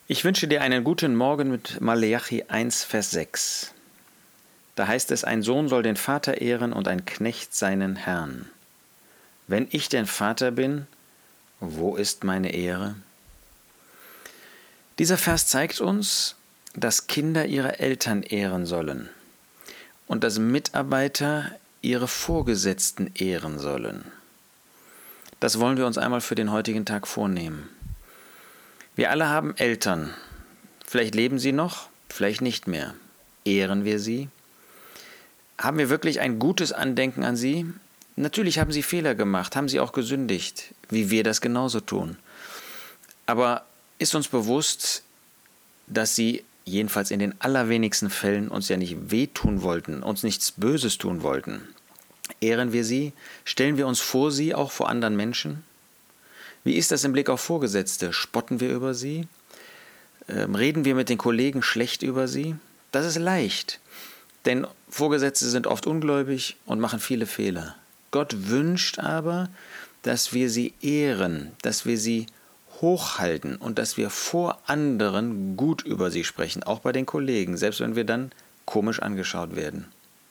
Ich wünsche dir einen guten Morgen mit Maleachi 1, Vers 6. Da heißt es, ein Sohn soll den Vater ehren und ein Knecht seinen Herrn. Wenn ich denn Vater bin, wo ist meine Ehre? Dieser Vers zeigt uns, dass Kinder ihre Eltern ehren sollen und dass Mitarbeiter ihre Vorgesetzten ehren sollen. Das wollen wir uns einmal für den heutigen Tag vornehmen. Wir alle haben Eltern. Vielleicht leben sie noch, vielleicht nicht mehr. Ehren wir sie? Haben wir wirklich ein gutes Andenken an sie? Natürlich haben sie Fehler gemacht, haben sie auch gesündigt, wie wir das genauso tun. Aber ist uns bewusst, dass sie jedenfalls in den allerwenigsten Fällen uns ja nicht wehtun wollten, uns nichts Böses tun wollten? Ehren wir sie? Stellen wir uns vor sie, auch vor anderen Menschen? Wie ist das im Blick auf Vorgesetzte? Spotten wir über sie? Reden wir mit den Kollegen schlecht über sie? Das ist leicht, denn Vorgesetzte sind oft ungläubig und machen viele Fehler. Gott wünscht aber, dass wir sie ehren, dass wir sie hochhalten und dass wir vor anderen gut über sie sprechen, auch bei den Kollegen, selbst wenn wir dann komisch angeschaut werden.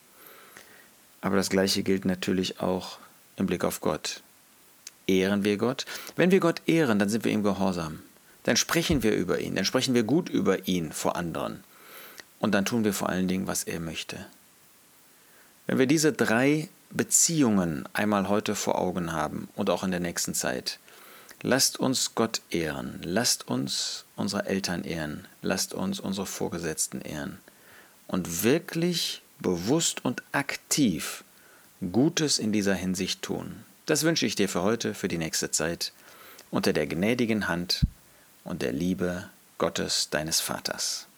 Aber das Gleiche gilt natürlich auch im Blick auf Gott. Ehren wir Gott? Wenn wir Gott ehren, dann sind wir ihm gehorsam. Dann sprechen wir über ihn, dann sprechen wir gut über ihn vor anderen. Und dann tun wir vor allen Dingen, was er möchte. Wenn wir diese 3 Beziehungen einmal heute vor Augen haben und auch in der nächsten Zeit, lasst uns Gott ehren, lasst uns unsere Eltern ehren, lasst uns unsere Vorgesetzten ehren und wirklich bewusst und aktiv Gutes in dieser Hinsicht tun. Das wünsche ich dir für heute, für die nächste Zeit, unter der gnädigen Hand und der Liebe Gottes, deines Vaters.